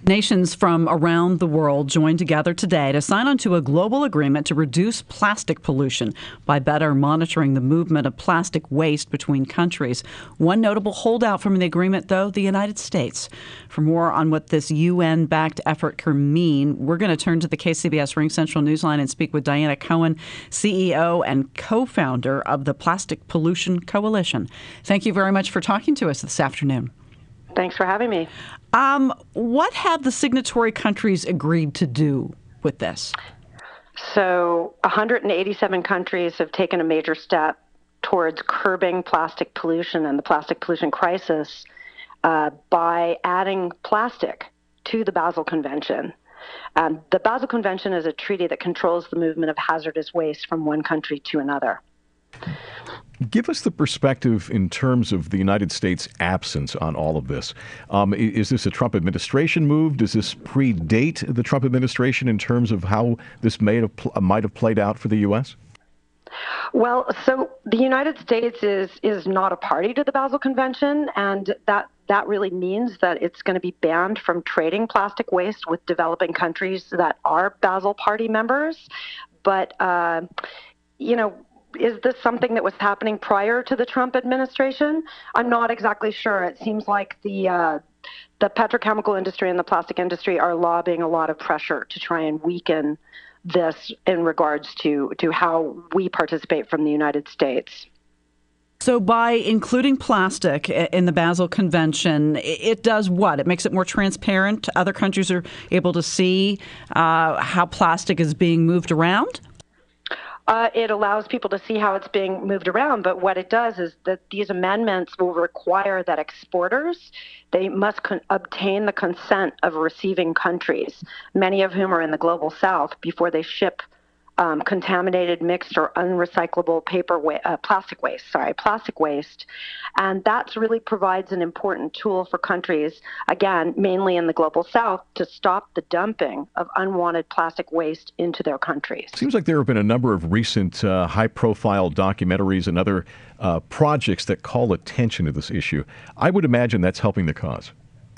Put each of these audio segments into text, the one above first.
Nations from around the world joined together today to sign onto a global agreement to reduce plastic pollution by better monitoring the movement of plastic waste between countries. One notable holdout from the agreement, though, the United States. For more on what this UN-backed effort can mean, we're going to turn to the KCBS RingCentral Newsline and speak with Diana Cohen, CEO and co-founder of the Plastic Pollution Coalition. Thank you very much for talking to us this afternoon. Thanks for having me. What have the signatory countries agreed to do with this? So 187 countries have taken a major step towards curbing plastic pollution and the plastic pollution crisis by adding plastic to the Basel Convention. The Basel Convention is a treaty that controls the movement of hazardous waste from one country to another. Give us the perspective in terms of the United States' absence on all of this. Is this a Trump administration move? Does this predate the Trump administration in terms of how this might have played out for the U.S.? Well, so the United States is not a party to the Basel Convention, and that really means that it's going to be banned from trading plastic waste with developing countries that are Basel Party members. But, is this something that was happening prior to the Trump administration? I'm not exactly sure. It seems like the petrochemical industry and the plastic industry are lobbying a lot of pressure to try and weaken this in regards to how we participate from the United States. So by including plastic in the Basel Convention, it does what? It makes it more transparent? Other countries are able to see how plastic is being moved around? It allows people to see how it's being moved around, but what it does is that these amendments will require that exporters, they must obtain the consent of receiving countries, many of whom are in the global south, before they ship contaminated, mixed, or unrecyclable plastic waste. And that really provides an important tool for countries, again, mainly in the global south, to stop the dumping of unwanted plastic waste into their countries. Seems like there have been a number of recent high-profile documentaries and other projects that call attention to this issue. I would imagine that's helping the cause.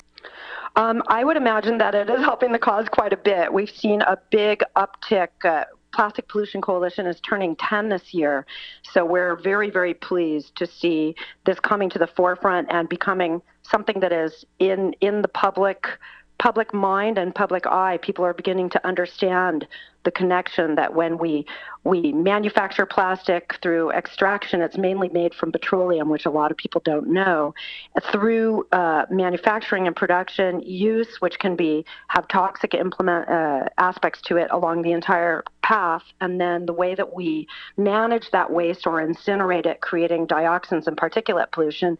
I would imagine that it is helping the cause quite a bit. We've seen a big uptick. Plastic Pollution Coalition is turning 10 this year, so we're very, very pleased to see this coming to the forefront and becoming something that is in the public mind and public eye. People are beginning to understand the connection that when we manufacture plastic through extraction, it's mainly made from petroleum, which a lot of people don't know, through manufacturing and production, use, which can have toxic aspects to it along the entire path, and then the way that we manage that waste or incinerate it, creating dioxins and particulate pollution.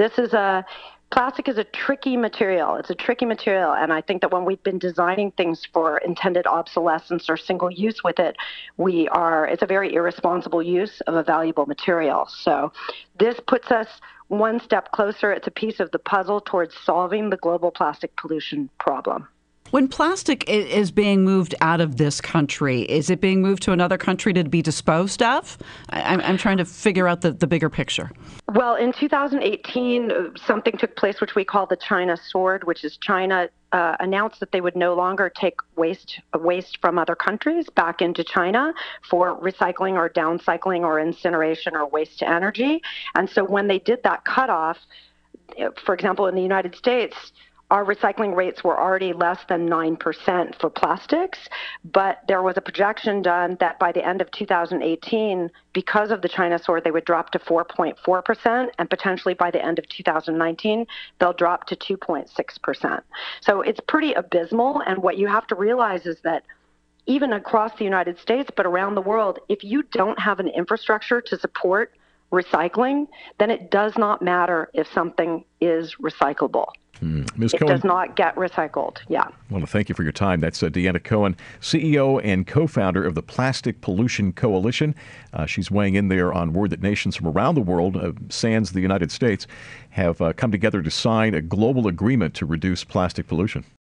Plastic is a tricky material. It's a tricky material, and I think that when we've been designing things for intended obsolescence or single use with it, it's a very irresponsible use of a valuable material. So this puts us one step closer. It's a piece of the puzzle towards solving the global plastic pollution problem. When plastic is being moved out of this country, is it being moved to another country to be disposed of? I'm trying to figure out the bigger picture. Well, in 2018, something took place which we call the China Sword, which is China announced that they would no longer take waste from other countries back into China for recycling or downcycling or incineration or waste to energy. And so when they did that cutoff, for example, in the United States, our recycling rates were already less than 9% for plastics, but there was a projection done that by the end of 2018, because of the China Sword, they would drop to 4.4%, and potentially by the end of 2019, they'll drop to 2.6%. So it's pretty abysmal, and what you have to realize is that even across the United States, but around the world, if you don't have an infrastructure to support recycling, then it does not matter if something is recyclable. Ms. It Cohen does not get recycled. Yeah. I want to thank you for your time. That's Deanna Cohen, CEO and co-founder of the Plastic Pollution Coalition. She's weighing in there on word that nations from around the world, sans the United States, have come together to sign a global agreement to reduce plastic pollution.